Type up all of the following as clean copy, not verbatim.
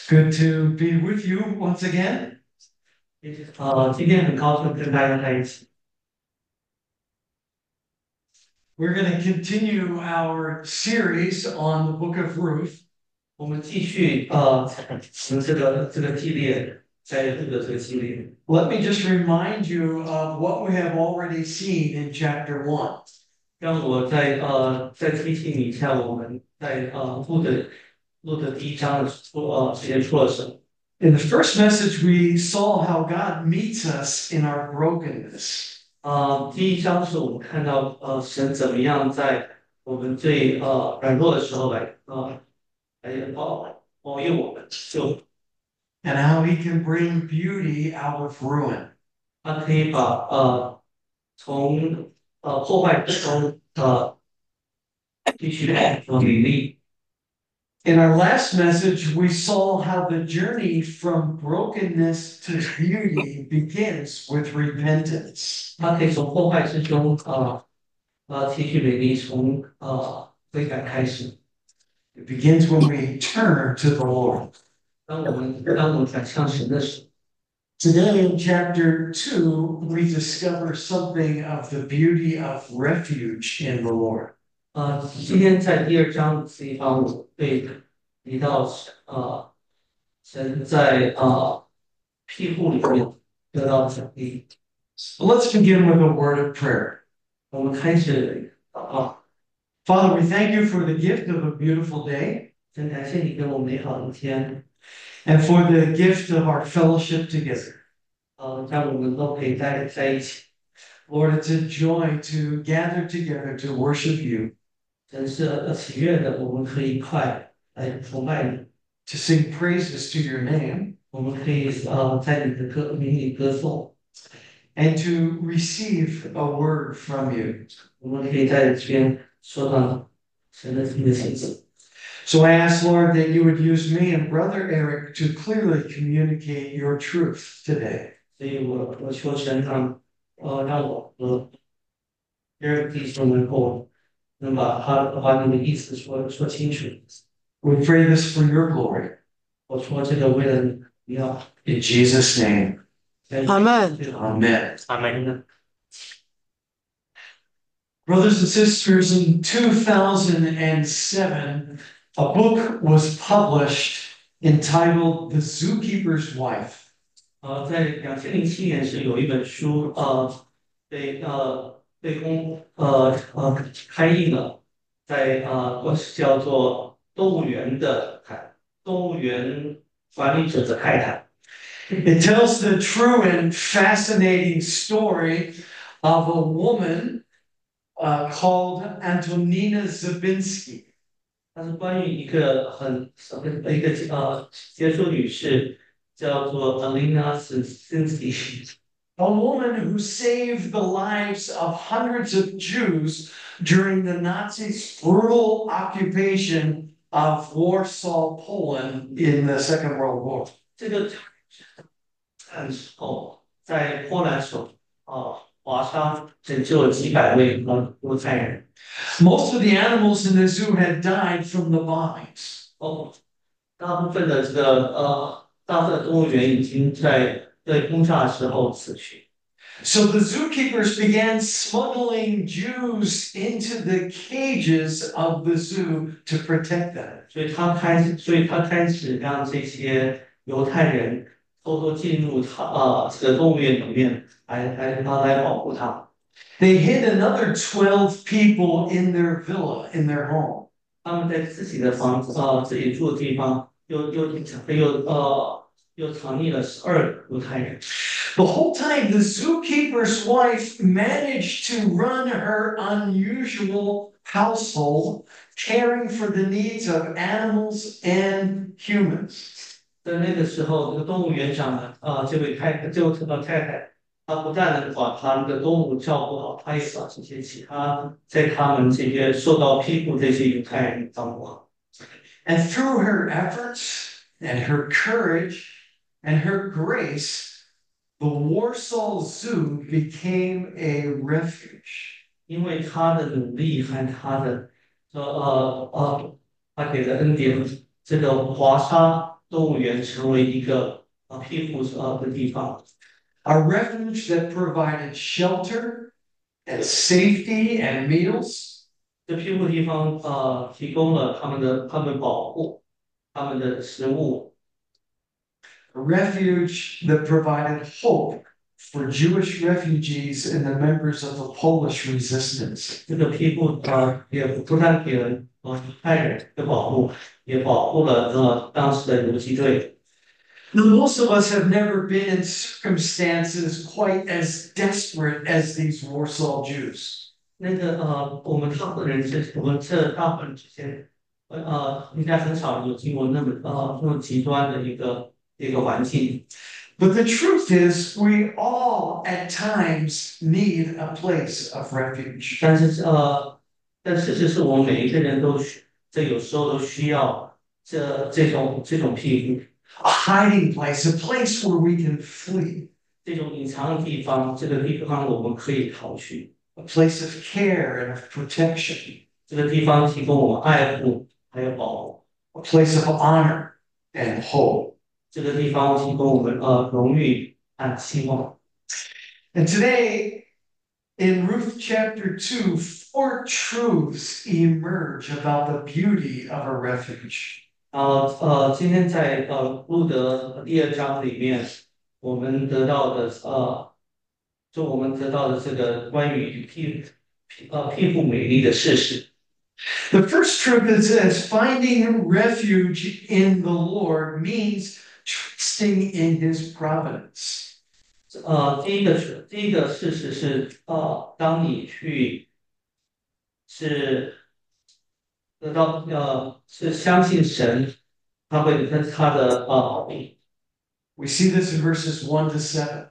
Good to be with you once again. 今天很高兴跟大家在一起。 We're going to continue our series on the book of Ruth. 我们继续行这个系列，在这个系列。 Let me just remind you of what we have already seen in chapter 1. 让我再提醒你一下，我们在录的第一章的之前说了什么。 In the first message, we saw how God meets us in our brokenness. 第一章是我们看到神怎么样在我们最软弱的时候来保佑我们，就 And how he can bring beauty out of ruin. 他可以把从破坏之中继续努力。 In our last message, we saw how the journey from brokenness to beauty begins with repentance. 他可以从破坏之中继续努力，从悔改开始。 It begins when we turn to the Lord. 当我们转向神的时候， Today in chapter 2, we discover something of the beauty of refuge in the Lord. 今天在第二章的地方，我会提到神在庇护里面得到奖励。 So let's begin with a word of prayer. 我们开始祷告， Father, we thank you for the gift of a beautiful day 真感谢你给我美好的一天， and for the gift of our fellowship together. 让我们都可以在一起。 Lord, it's a joy to gather together to worship you, 真是喜悦的，我们可以一块来崇拜你， to sing praises to your name, 我们可以在你的名里歌颂， and to receive a word from you. 我们可以在这边说到神的信息。 So I ask, Lord, that you would use me and Brother Eric to clearly communicate your truth today. 所以我求神让我和第二个弟兄能把你的意思说清楚。 We pray this for your glory. 我说这个为了你要 In Jesus' name, Amen. amen. 阿门。 Brothers and sisters, in 2007, a book was published entitled The Zookeeper's Wife. 在2007年是有一本书开印了，在叫做动物园管理者的太太。 It tells the true and fascinating story of a woman called Antonina Zabinski. 它是关于一个杰出女士，叫做 Alina Sinski， A woman who saved the lives of hundreds of Jews during the Nazis' brutal occupation of Warsaw, Poland in the Second World War. 这个时候在波兰华沙拯救了几百位犹太人。 Most of the animals in the zoo had died from the bombings. 大部分的大部分的动物园已经在轰炸的时候死去。 So the zookeepers began smuggling Jews into the cages of the zoo to protect them. 所以他开始让这些犹太人偷偷进入这个动物园里面来保护他们。 They hid another 12 people in their villa, in their home. 他们在自己的房子自己住的地方又藏匿了12个犹太人。 The whole time, the zookeeper's wife managed to run her unusual household, caring for the needs of animals and humans. 在那个时候，这个动物园长的这位太太，她不但能把他们的动物照顾好，她也把这些其他在他们这些受到庇护这些犹太人照顾好。 And through her efforts and her courage and her grace, the Warsaw Zoo became a refuge. 因为他的努力和他的他给的恩典，这个华沙动物园成为一个庇护的地方， a refuge that provided shelter and safety and meals, 这庇护地方提供了他们保护他们的食物， a refuge that provided hope for Jewish refugees and the members of the Polish resistance. 这个庇护也不但给了犹太人的保护，也保护了当时的游击队。 Now, most of us have never been in circumstances quite as desperate as these Warsaw Jews. 那个我们大部分人大部分人之前应该很少有经过那么极端的一个环境。 But the truth is, we all at times need a place of refuge. 但事实是我们每一个人有时候都需要这种庇护， A hiding place, a place where we can flee, 这种隐藏的地方，这个地方我们可以逃去， a place of care and of protection, 这个地方提供我们爱护还有保护， a place of honor and hope. 这个地方提供我们荣誉和希望。 And today, in Ruth chapter 2, 4 truths emerge about the beauty of a refuge. 今天在路德第2章里面，我们得到的这个关于庇护美丽的事实。 The first truth is this: finding refuge in the Lord means trusting in His providence. 第一个事实是当你是得到是相信神，他会跟他的 We see this in verses 1 to 7.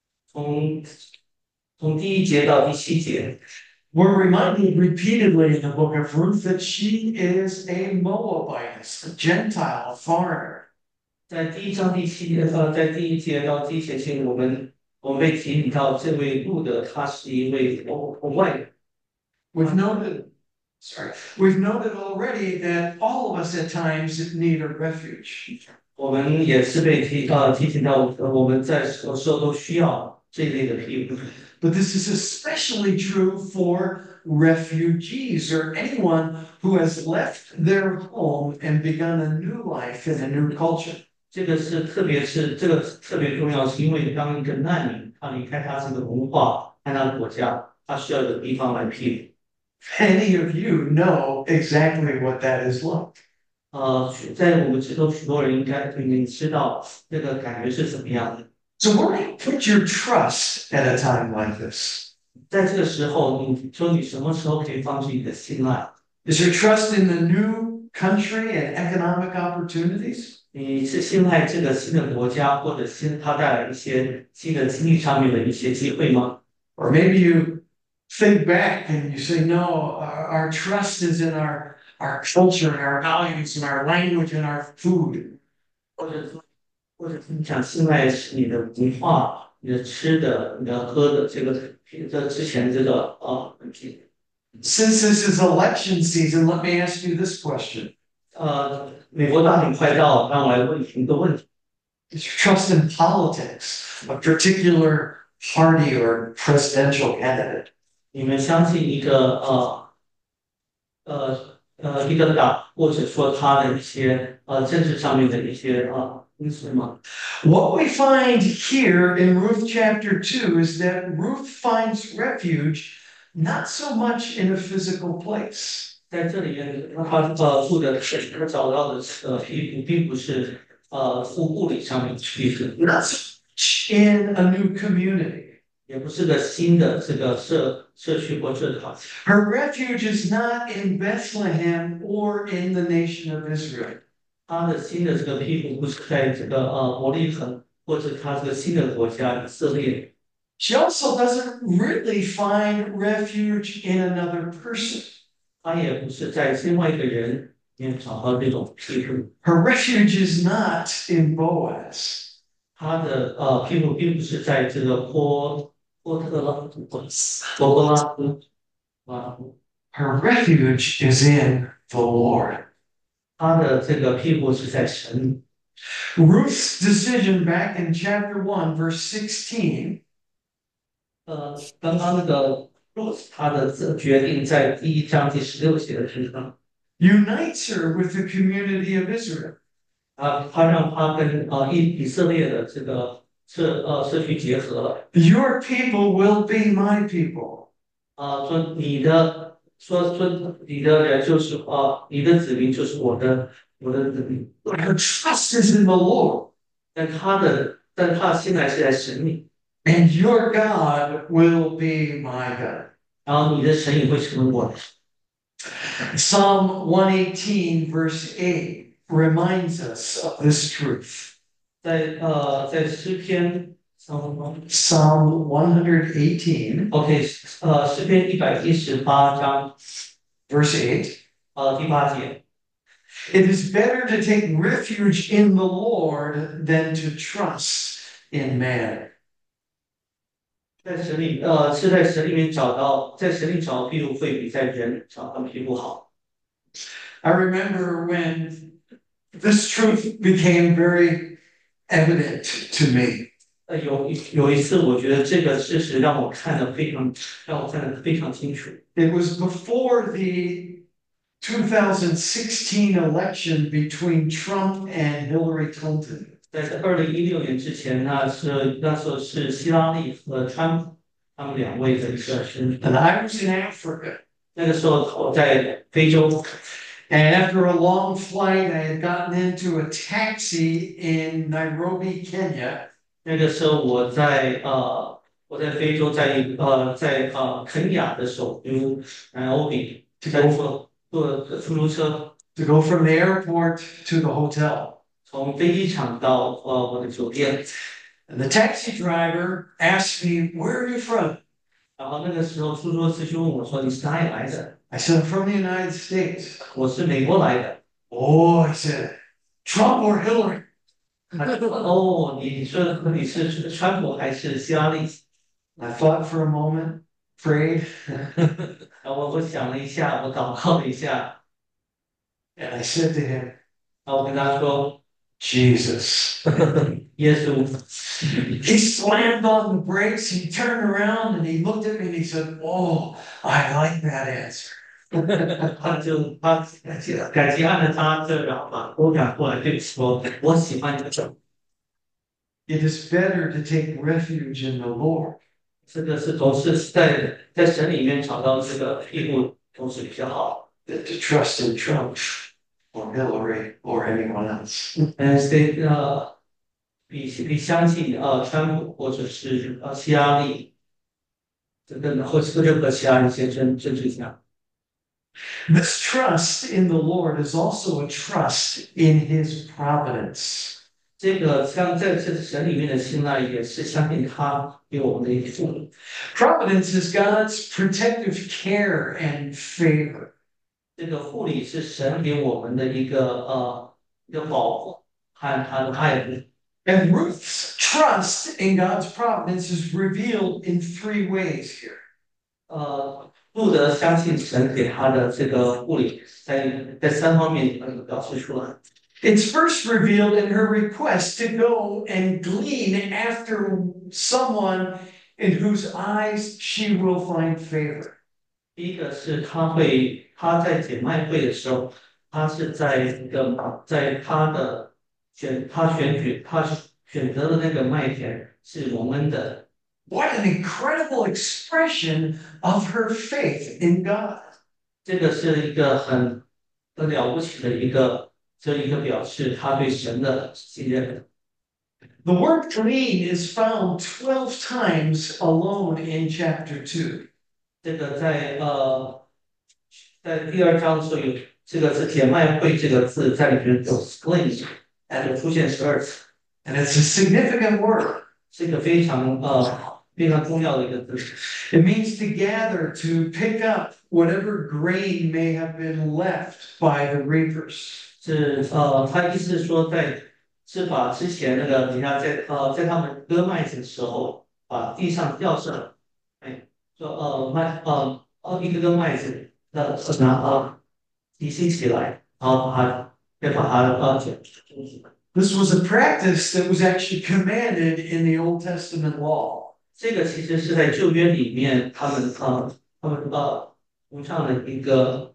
从第1节到第7节。 We're reminded repeatedly in the book of Ruth that she is a Moabitess, a Gentile, a foreigner. 在第1章第7节，在第1节到第7节，我们被提醒到这位路德，他是一位外人。 We've noted already that all of us at times need a refuge. 我们也是被提醒到，我们在有时候都需要这一类的庇护。 But this is especially true for refugees or anyone who has left their home and begun a new life in a new culture. 这个特别重要，是因为当一个难民，他离开他这个文化和他的国家，他需要有个地方来庇护。 Many of you know exactly what that is like. 在我们之中，许多人应该知道这个感觉是怎么样的。 So where do you put your trust at a time like this? 在这个时候，你说你什么时候可以放弃你的信赖？ Is your trust in the new country and economic opportunities? 你是信赖这个新的国家，或者它带来一些新的经济上面的一些机会吗？ Or maybe you think back and you say, no, our trust is in our culture and our values and our language and our food. 或者你想信赖是你的文化、你的吃的、你的喝的这之前这个问题。 Since this is election season, let me ask you this question. 美国大选快到，让我来问你一个问题： Is your trust in politics, a particular party or presidential candidate? 你们相信一个一个党，或者说他的一些政治上面的一些因素吗？ What we find here in Ruth chapter 2 is that Ruth finds refuge not so much in a physical place. 在这里面，他住的他找到的并不是物理上面的庇护， Not so much in a new community. 也不是个新的这个社区或社团。 Her refuge is not in Bethlehem or in the nation of Israel. 他的新的这个庇护不是在这个伯利恒或者他这个新的国家以色列。 She also doesn't really find refuge in another person. 他也不是在另外一个人里面找到这种庇护。 Her refuge is not in Boaz. 他的庇护并不是在这个波拉斯。 Her refuge is in the Lord. 他的这个庇护是在神。 Ruth's decision back in chapter 1, verse 16 刚刚那个 Ruth 他的这决定在第1章第16节的地方， unites her with the community of Israel. 他让他跟以色列的这个社区结合了。 Your people will be my people. 说你的人就是你的子民就是我的子民。 Her trust is in the Lord. 但他现在是在神里， And your God will be my God. 然后你的神也会成为我的神。 Psalm 118, verse 8 reminds us of this truth. 在诗篇 Psalm 118, OK 诗篇118章 verse 8. 第8节， It is better to take refuge in the Lord than to trust in man. 在神里面找到，在神里找到庇护会比在人找到庇护好。 I remember when this truth became very evident to me. 有一次，我觉得这个事实让我看得非常清楚。 It was before the 2016 election between Trump and Hillary Clinton. 在2016年之前，那时候是希拉里和川普他们2位的一个选举。 And I was in Africa. 那个时候我在非洲， And after a long flight, I had gotten into a taxi in Nairobi, Kenya. 那个时候我在非洲，在肯亚的首都Nairobi，在坐出租车 to go from the airport to the hotel. 从飞机场到我的酒店。 And the taxi driver asked me, "Where are you from?" 然后那个时候出租车司机问我说：“你是哪里来的 I said, "I'm from the United States." 我是美国来的。 Oh, I said, "Trump or Hillary?" 他说：“哦，你说你是川普还是希拉里？” I thought for a moment, prayed, 然后我想了一下，我祷告了一下， and I said to him, 然后我跟他说 "Jesus." 耶稣。 He slammed on the brakes, he turned around and he looked at me and he said, "Oh, I like that answer." 他感激按着他这，然后把头转过来对我说：“我喜欢你的手。” It is better to take refuge in the Lord 这个是总是在神里面找到这个庇护，总是比较好。 than to trust in Trump or Hillary or anyone else. 比相信川普或者是希拉里，或者任何其他一些政治家。 This trust in the Lord is also a trust in his providence. 这个像在这神里面的信赖，也是相信他给我们的一个祝福。 Providence is God's protective care and favor. 这个护理是神给我们的一个保护和他的爱护。 And Ruth's trust in God's providence is revealed in 3 ways here. 路德相信神给他的这个护理，在3方面表示出来。 It's first revealed in her request to go and glean after someone in whose eyes she will find favor. 第一个是他在捡麦穗的时候，他是在他选择的那个麦田是蒙恩的。 What an incredible expression of her faith in God. 这个是一个很了不起的一个表示，他对神的信任。 The word glean is found 12 times alone in chapter 2. 这个在第2章的时候有这个是捡麦穗这个字在里面有 glean， 有出现12次， And it's a significant word. 是一个非常重要的一个字。 It means to gather, to pick up whatever grain may have been left by the reapers. 他意思是说是把之前那个人家在他们割麦子的时候，把地上掉下来，说一个麦子提起来，然后再把它捡出去。 This was a practice that was actually commanded in the Old Testament law. 这个其实是在旧约里面他们崇尚的一个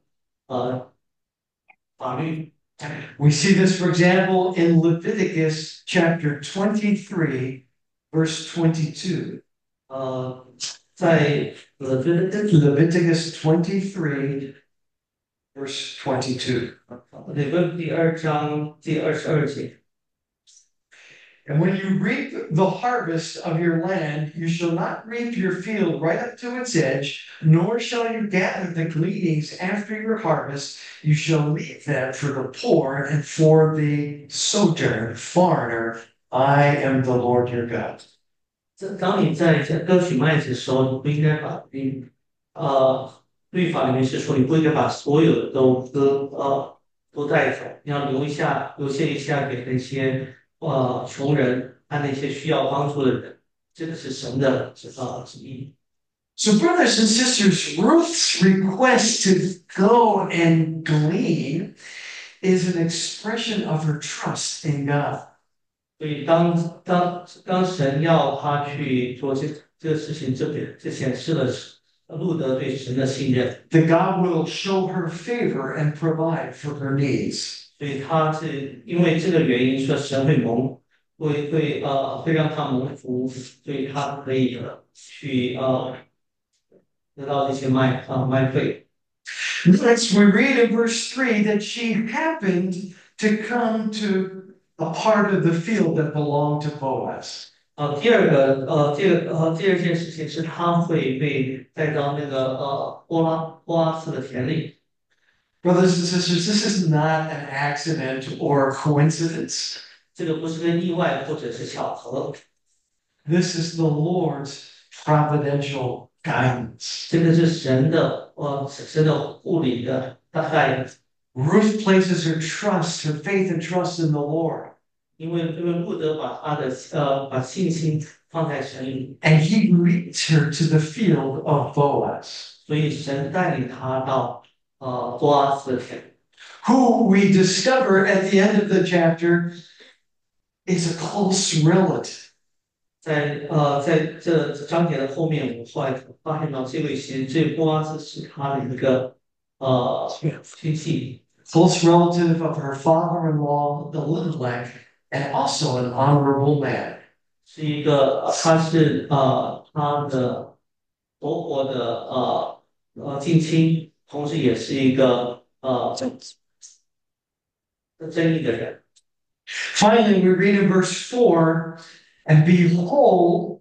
法律。 We see this, for example, in Leviticus chapter 23, verse 22. 在 Leviticus 23, verse 22. 里边第2章第22节。 And when you reap the harvest of your land, you shall not reap your field right up to its edge, nor shall you gather the gleanings after your harvest. You shall leave them for the poor and for the sojourner, foreigner. I am the Lord your God. 当你在割取麦子的时候，你不应该把律法里面是说你不应该把所有的都带走，你要留下一下给那些穷人和那些需要帮助的人，这个是神的旨意。 So, brothers and sisters, Ruth's request to go and glean is an expression of her trust in God. 所以当神要他去做这个事情，这显示了路德对神的信任。 That God will show her favor and provide for her needs. 所以他是因为这个原因，说神会让他蒙福，所以他可以去得到这些麦费。 Next, we read in verse 3 that she happened to come to a part of the field that belonged to Boaz. 第二件事情是他会被带到那个波拉斯的田里。 Brothers and sisters, this is not an accident or a coincidence. 这个不是个意外或者是巧合。 This is the Lord's providential guidance. 这个是神的护理的大概。 Ruth places her trust, her faith and trust in the Lord. 因为路德把信心放在神里， And he leads her to the field of Boaz, 所以神带领他到波阿斯的田， who we discover at the end of the chapter is a close relative. 在这章节的后面，我们后来发现到这波阿斯是他的一个亲戚， Close relative of her father-in-law, Elimelech, and also an honorable man. 是一个他是他的伯伯的近亲，同时也是一个正义的人。 Finally, we read in verse 4, and behold,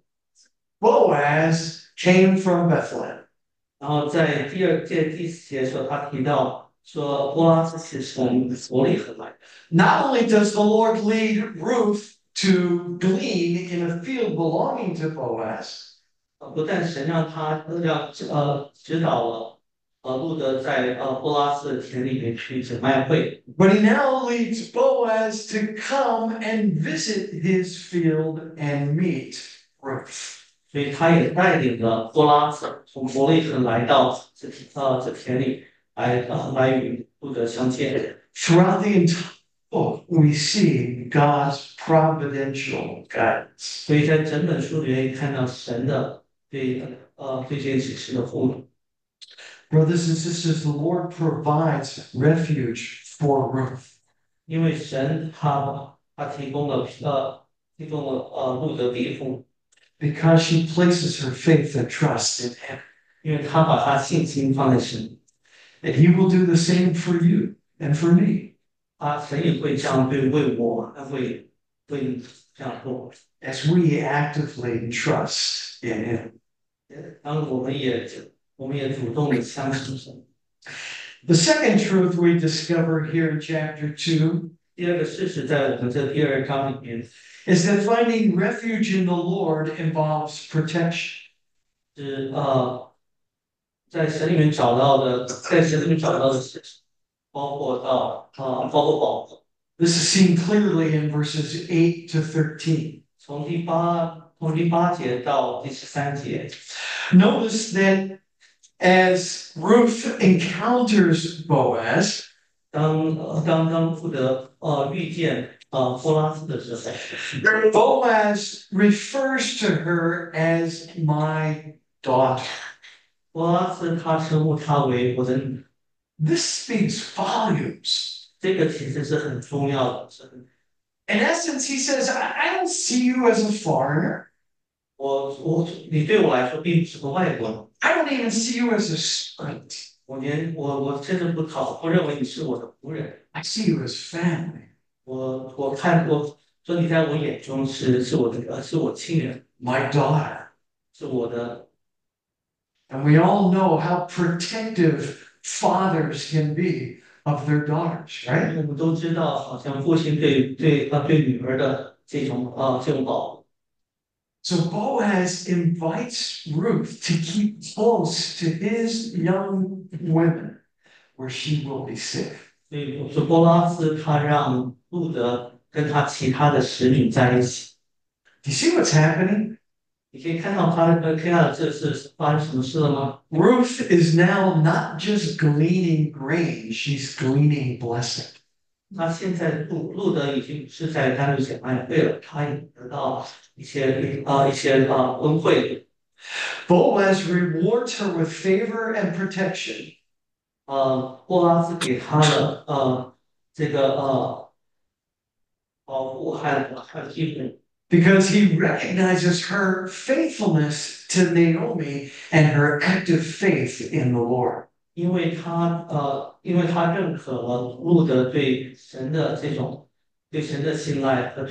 Boaz came from Bethlehem. 然后在第4节的时候，他提到说波拉斯是从伯利恒来的。 Not only does the Lord lead Ruth to glean in a field belonging to Boaz, 不但神让指导了路德在波拉斯的田里面去整麦会， but he now leads Boaz to come and visit his field and meet Ruth. 所以他也带领了波拉斯从伯利恒来到这田里来与路德相见。 Throughout the entire book, we see God's providential guidance. 所以在整本书里面看到神的对这件事情的护理。 Brothers and sisters, the Lord provides refuge for Ruth. 因为神他提供了路德庇护， Because she places her faith and trust in him. 因为他把他信心放在神， And he will do the same for you and for me. 神也会这样为我，会你这样做。 As we actively trust in him. 当我们也主动的相信神。 The second truth we discover here in chapter 2 第二个事实在我们这第2章里面 is that finding refuge in the Lord involves protection. 是在神里面找到的事情，包括保护。 This is seen clearly in verses 8 to 13. 从第8节到第13节， Notice that as Ruth encounters Boaz, 当路德遇见波拉斯的时候， Boaz refers to her as my daughter. 波拉斯他称呼她为我的女， This speaks volumes. 这个其实是很重要的，是很 In essence, he says, I don't see you as a foreigner. 你对我来说并不是个外国人， I don't even see you as a servant. 我甚至不认为你是我的仆人， I see you as family. 我说你在我眼中是我亲人， My daughter. 是我的， And we all know how protective fathers can be of their daughters, 因 right? 为我们都知道，好像父亲对女儿的这种保护。 So Boaz invites Ruth to keep close to his young women where she will be safe. 所以我说波拉斯他让路德跟他其他的使女在一起， Do you see what's happening? 你可以看到这是发生什么事了吗？ Ruth is now not just gleaning grain, she's gleaning blessing. 他现在路德已经不是在单独捡麦穗了，他也得到一些恩惠。 Boaz rewards her with favor and protection. 波拉斯给他的这个保护和庇护， Because he recognizes her faithfulness to Naomi and her active faith in the Lord. 因为他认可了路德对神的对神的信赖和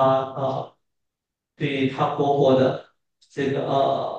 对他婆婆的这个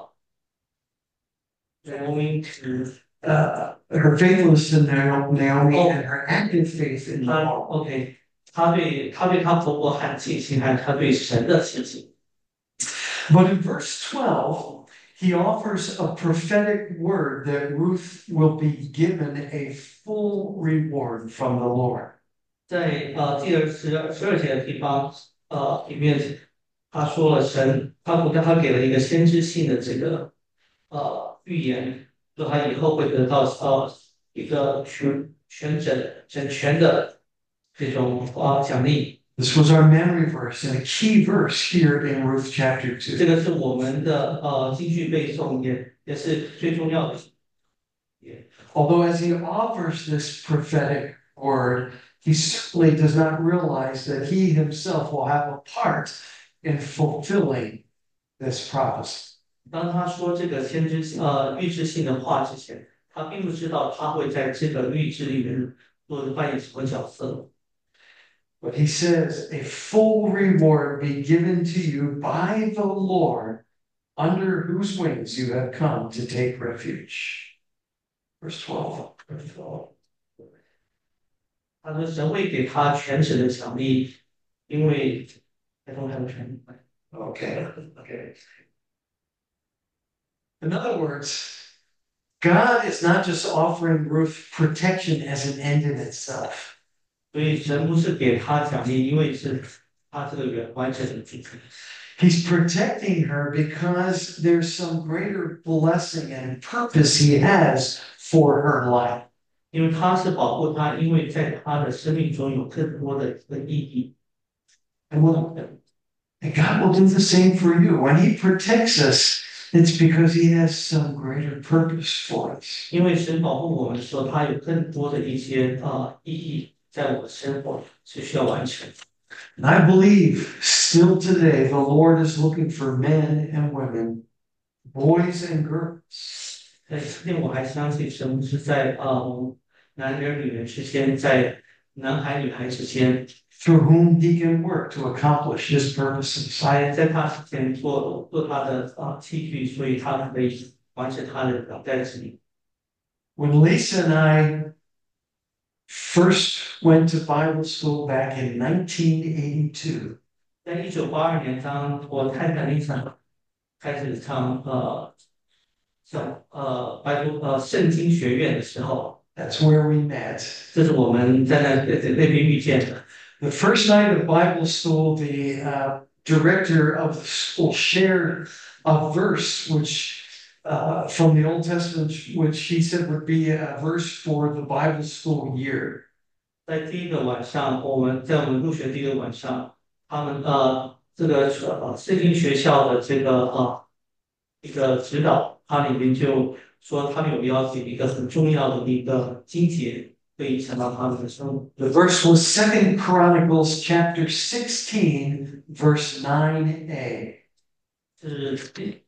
容 Her faithfulness to Naomi and her active faith in the 他 Lord. OK，他对他婆婆很信心，还有他对神的信心。 But in verse 12, he offers a prophetic word that Ruth will be given a full reward from the Lord. 在第12节的地方，里面他说了他给了一个先知性的这个预言，说他以后会得到一个整全的这种奖励。 This was our memory verse and a key verse here in Ruth chapter 这 2. 个是我们的京剧背诵，也是最重要的。 Although as he offers this prophetic word, he certainly does not realize that he himself will have a part in fulfilling this prophecy. 当他说这个预知性的话之前，他并不知道他会在这个预知里面扮演什么角色。 But he says, a full reward be given to you by the Lord, under whose wings you have come to take refuge. Verse 12. 他说神会给他全职的奖励，因为I don't have a training. Okay. Okay. In other words, God is not just offering Ruth protection as an end in itself. 所以神不是给他奖励，因为是他这个完整的主题。 He's protecting her because there's some greater blessing and purpose he has for her life. 因为他是保护他，因为在他的生命中有更多的一个意义。 And God will do the same for you. When he protects us, it's because he has some greater purpose for us. 因为神保护我们的时候，他有更多的一些意义在我的生活里是需要完成。 And I believe still today the Lord is looking for men and women, boys and girls. 在今天我还相信神是在男人女人之间，在男孩女孩之间， through whom he can work to accomplish his purposes. 在他之前做他的器具，所以他可以完成他的在这里。 When Lisa and I first went to Bible school back in 1982, 在1982年，当我太太丽莎开始上圣经学院的时候， that's where we met. 这是我们在那边遇见的。 The first night of Bible school, the director of the school shared a verse which from the Old Testament, which he said would be a verse for the Bible school year. 在第一个晚上，在我们入学第一个晚上，他们圣经学校的一个指导，它里面就说他们有邀请一个很重要的一个经节，会影响到他们的生活。 The verse was 2 Chronicles chapter 16, verse 9a. 是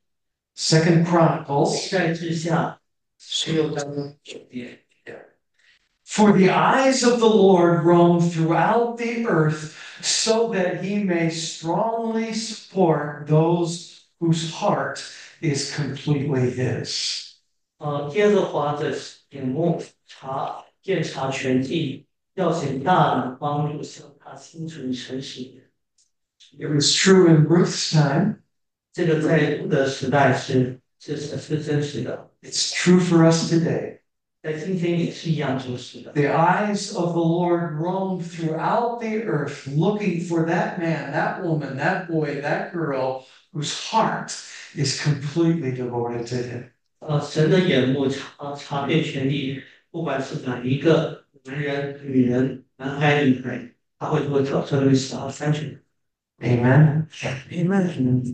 2 Chronicles. 在之下16章9节。 For the eyes of the Lord roam throughout the earth, so that he may strongly support those whose heart is completely his. 耶和华的眼目鉴察全地，要显大能帮助向他心存诚实的人。 It was true in Ruth's time. 这个在路的时代是真实的， It's true for us today. 在今天也是一样真实的。 The eyes of the Lord roam throughout the earth, looking for that man, that woman, that boy, that girl whose heart is completely devoted to him. 神的眼目查遍全地，不管是哪一个男人、女人、男孩、女孩，他会做找这个三群。 Amen. Amen.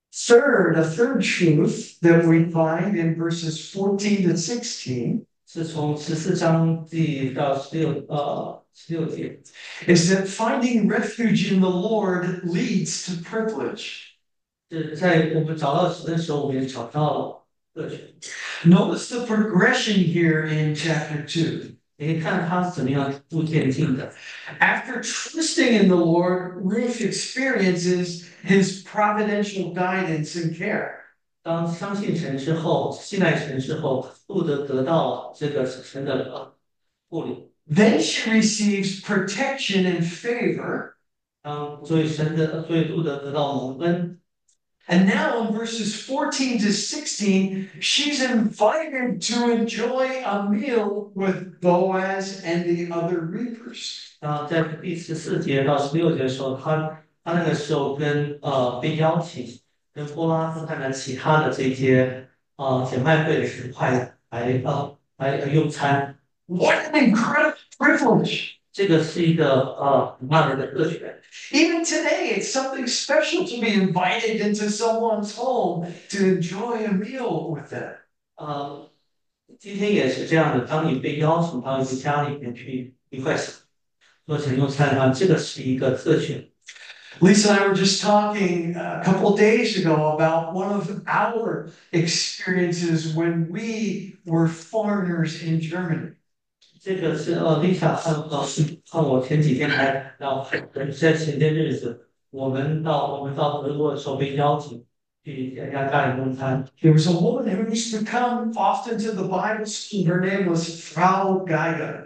A third truth that we find in verses 14 to 16 是从14章第到16节， is that finding refuge in the Lord leads to privilege. 是在我们找到神的时候，我们也找到了乐权。 Notice the progression here in chapter 2. 你可以看他是怎么样逐渐进的。 After trusting in the Lord, Ruth experiences his providential guidance and care. 当相信神之后，信赖神之后，路德得到了这个神的护理。 Then she receives protection and favor. 所以路德得到蒙恩。 And now in verses 14 to 16, she's invited to enjoy a meal with Boaz and the other reapers. 在第14节到16节的时候，他那个时候被邀请，跟波拉斯和其他的这些姐妹会的人快来用餐。 What an incredible privilege! 这个是一个很大的一个特权。 Even today, it's something special to be invited into someone's home to enjoy a meal with them. 今天也是这样的，当你被邀请到一个家里面去一块做成用餐的话，这个是一个特权。 Lisa and I were just talking a couple of days ago about one of our experiences when we were foreigners in Germany. 这个是Lisa 和我前几天还聊，在前些日子，我们到德国的时候被邀请去人家家里用餐。 There was a woman who used to come often to the Bible school. Her name was Frau Geiger.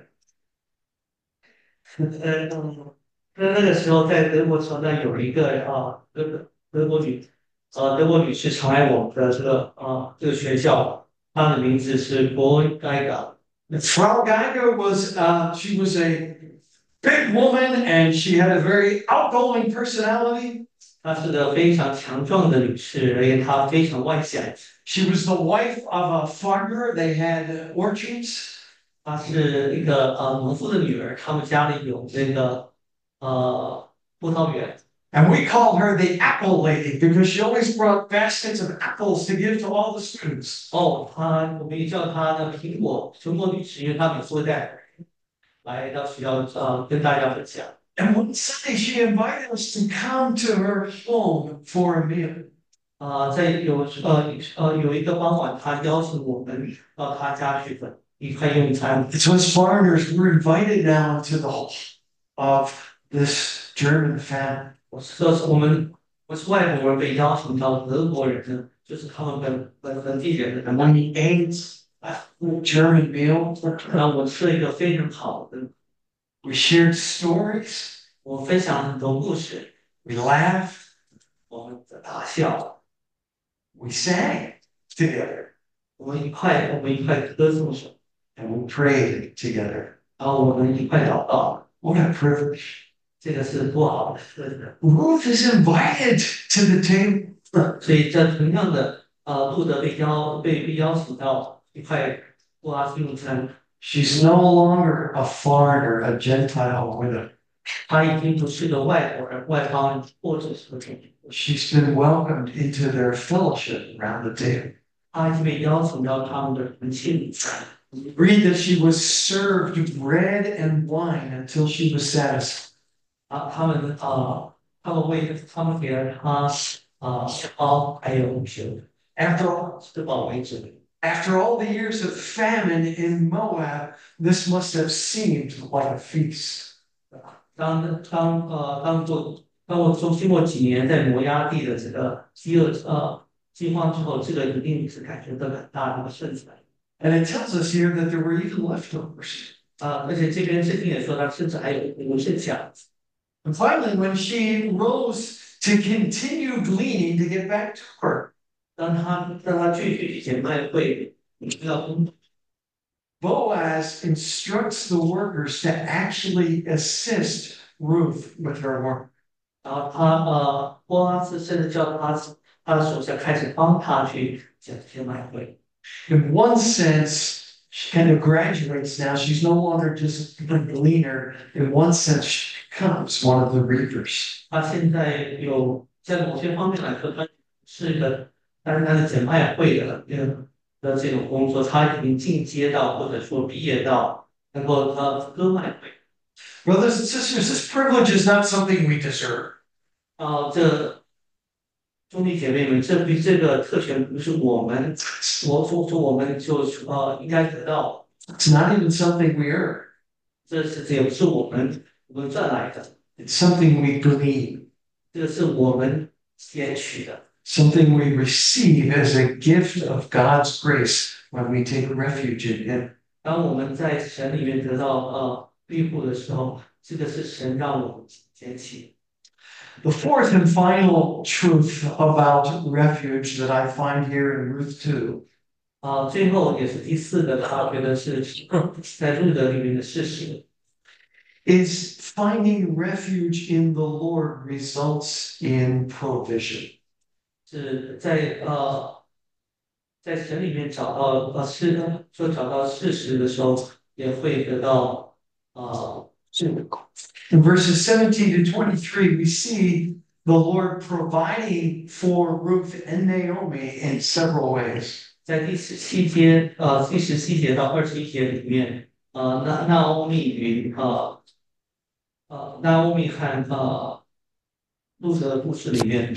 那个时候在德国城呢，有一个德国女士常来我们的这个学校，她的名字是博盖嘎。 Frau Geiger she was a big woman and she had a very outgoing personality. 她是个非常强壮的女士，而且她非常外向。 She was the wife of a farmer. They had orchards. 她是一个农夫的女儿，他们家里有这个葡萄园。 And we call her the apple lady because she always brought baskets of apples to give to all the students. 我们也叫她的苹果女士，因为她每次会带来到学校跟大家分享。 And one Sunday she invited us to come to her home for a meal. 有一个傍晚，她邀请我们到她家去一块用餐。 So as foreigners, we're invited now to the home of this German family. 我是外国人被邀请到德国人呢，就是他们本地人的。 And when we ate a German meal, 然后我吃了一个非常好的， we shared stories, 我分享很多故事， we laughed, 我们大笑， we sang together, 我们一块歌颂神， and we prayed together. 然后我们一块祷告。 What a privilege. 这个是多好的事！ Ruth is invited to the table. 所以这同样的，路德被邀请到一块波拉斯用餐。 She's no longer a foreigner, a Gentile widow. 她已经不是个外国人、外邦人，或者是个中国人。 She's been welcomed into their fellowship around the table. 她已经被邀请到他们的团契里。 We read that she was served bread and wine until she was satisfied. 他们给了她包还有酒， After all, 吃饱为止。 after all the years of famine in Moab, this must have seemed like a feast. 当我经过几年在摩崖地的这个饥荒之后，这个一定是感觉到很大的一个盛产。 And it tells us here that there were even leftovers. 而且这边圣经也说，他甚至还有无剩下。 And finally, when she rose to continue gleaning to get back to work, 当他继续捡麦会，要工作。 Boaz instructs the workers to actually assist Ruth with her work. 然后波拉斯甚至叫他的手下开始帮他去捡麦会。 In one sense, she kind of graduates now. She's no longer just a gleaner. In one sense, she becomes one of the reapers. 他现在在某些方面来说，他是个单单的捡麦会的这种工作，他已经进阶到或者说毕业到能够割麦会。 Brothers and sisters, this privilege is not something we deserve. 这兄弟姐妹们，这个特权不是我们我们就应该得到。 It's not even something we earn. 这也不是我们赚来的。 It's something we glean. 这个是我们捡取的。 Something we receive as a gift of God's grace when we take refuge in Him. 当我们在神里面得到庇护的时候，这个是神让我们捡起。 The fourth and final truth about refuge that I find here in Ruth 2. 最后也是第四个，他觉得是在路德里面的事实。 Is finding refuge in the Lord results in provision. 是在神里面找到事实的时候，也会得到 In verses 17 to 23, we see the Lord providing for Ruth and Naomi in several ways. 在第17节到21节里面，那欧米和路德的故事里面。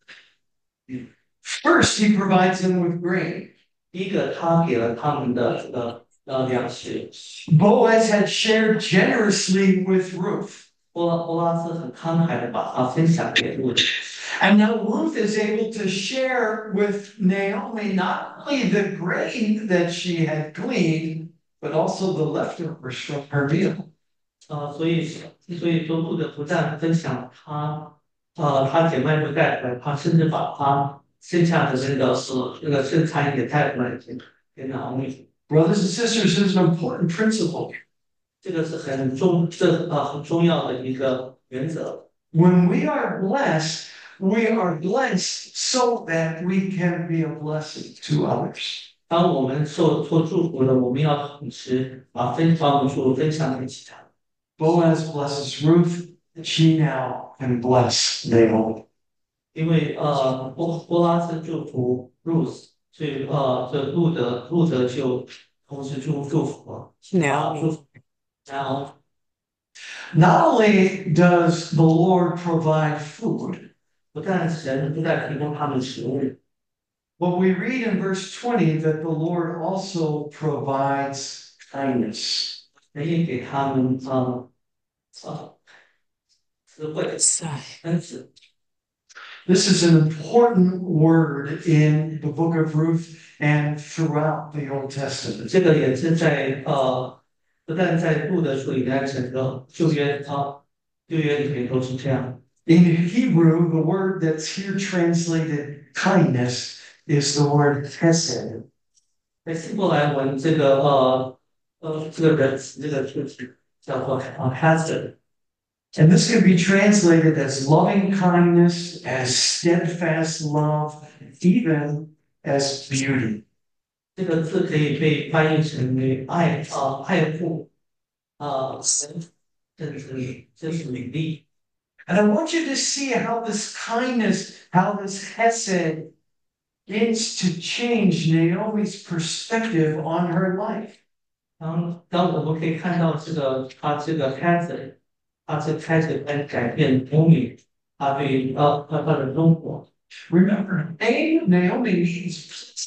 First, he provides them with grain. 第一个，他给了他们的粮食。 Boaz had shared generously with Ruth. 波拉斯很慷慨的把它分享给路德。 And now Ruth is able to share with Naomi not only the grain that she had gleaned, but also the leftovers from her meal. 所以说路德不但分享他捡麦会带回来，他甚至把他剩下的那个剩菜也带回来给拿欧米。 Brothers and sisters, this is an important principle. 这个是很重要的一个原则。 When we are blessed so that we can be a blessing to others. 当我们受祝福了，我们要同时把祝福分享给其他人。 Boaz blesses Ruth, and she now can bless Naomi. 因为波拉斯祝福 Ruth， 所以这路德就同时祝福 Not only does the Lord provide food, 不但神不但提供他们食物， but we read in verse 20 that the Lord also provides kindness. 神也给他们智慧恩慈。 This is an important word in the book of Ruth and throughout the Old Testament. 这个也是在不但在路德书里，在整个旧约里面都是这样。 In Hebrew, the word that's here translated kindness is the word hesed. 在希伯来文这个人这个词叫做hazard。 And this can be translated as loving kindness, as steadfast love, even as beauty. 这个字可以被翻译成为爱护神，这是美丽。 And I want you to see how this kindness, how this hesed begins to change Naomi's perspective on her life. 当我们可以看到他这个开始，他这开始在改变欧米，他的生活。 Remember, Naomi means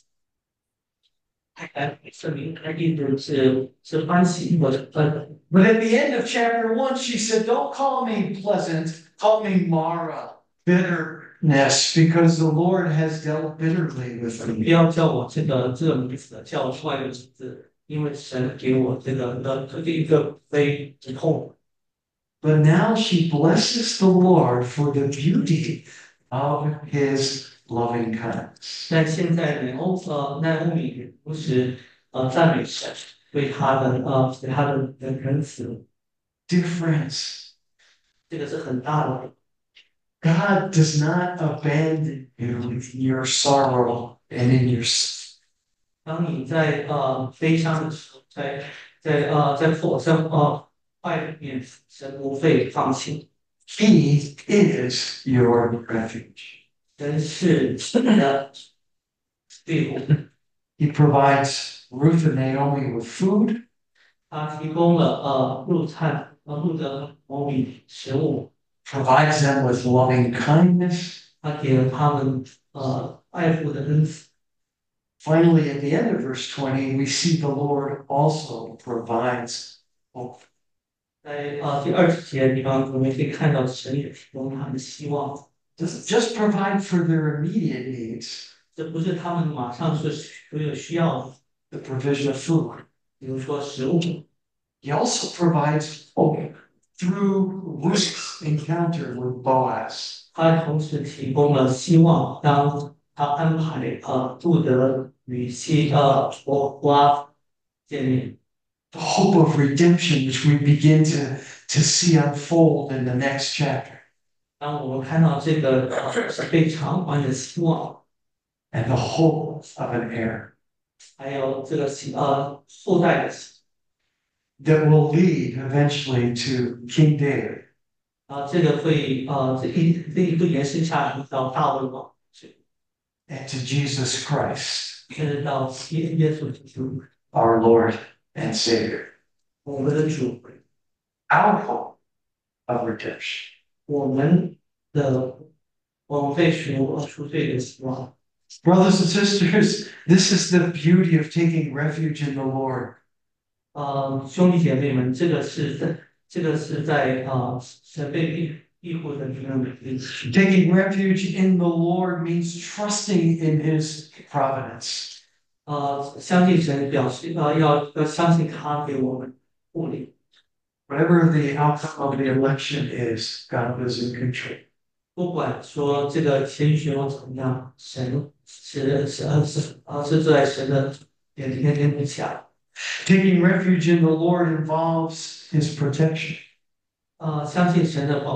这里他意思是欢喜或者 but at the end of chapter 1, she said, Don't call me pleasant, call me Mara, bitterness, because the Lord has dealt bitterly with 不 me. 要叫我这个名字，叫我另外一个名字，因为神给我这个非之痛。 But now she blesses the Lord for the beauty of his loving kindness. 但现在奈欧米同时赞美神对他的仁慈， Dear friends, 这个是很大的。 God does not abandon you in your sorrow and in your sin. 当你在悲伤的时候，坏里面，神不会放弃。 He is your refuge. 神是你的庇护， He provides Ruth and Naomi with food. 他提供了路的某米食物， Provides them with loving kindness. 他给了他们爱护的恩赐。 Finally, at the end of verse 20, we see the Lord also provides hope. 在第20节地方，我们可以看到神也提供他们的希望。 Doesn't just provide for their immediate needs, 这不是他们马上所有需要的， the provision of food. 比如说食物。 He also provides hope through Ruth's encounter with Boaz. 他同时提供了希望，当他安排路德与伯瓜见面。 The hope of redemption, which we begin to see unfold in the next chapter. 当我们看到这个被偿还的希望， And the hope of an heir 还有这个后代的希 that will lead eventually to King David. 这个会这一个延伸下去到大卫王， And to Jesus Christ, 甚至到耶稣基督， our Lord and Savior. 我们的主， Our hope of redemption. 我们被赎罪的希望。 Brothers and sisters, this is the beauty of taking refuge in the Lord. 兄弟姐妹们，这个是在神被庇护的一个美丽。 Taking refuge in the Lord means trusting in his providence. 相信神表示要相信他给我们护理。 Whatever the outcome of the election is, God is in control. 不管说这个选举又怎么样，神是在神的天之下。 Taking refuge in the Lord involves his protection. 相信神的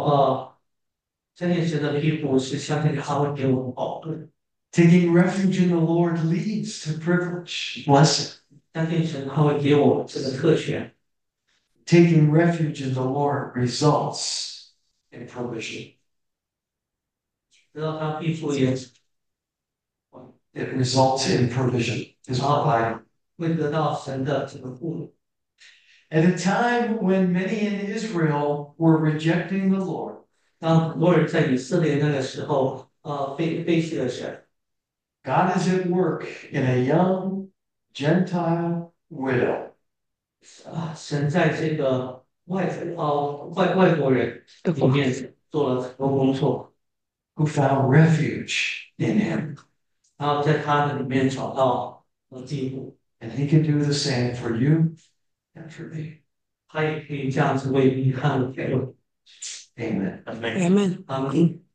庇护是相信他会给我们保护。 Taking refuge in the Lord leads to privilege, blessing. 相信神他会给我们这个特权。 Taking refuge in the Lord results in provision. 知道他庇护也 It results in provision, is provided. 会得到神的这个护理。 At a time when many in Israel were rejecting the Lord, 当很多人在以色列那个时候，背弃了神， God is at work in a young Gentile widow 神在这个外国人里面做了很多工作， who found refuge in him. 然后在他的里面找到庇护， And he can do the same for you and for me. 他也可以这样子为你看我。 Amen. Amen. 他们。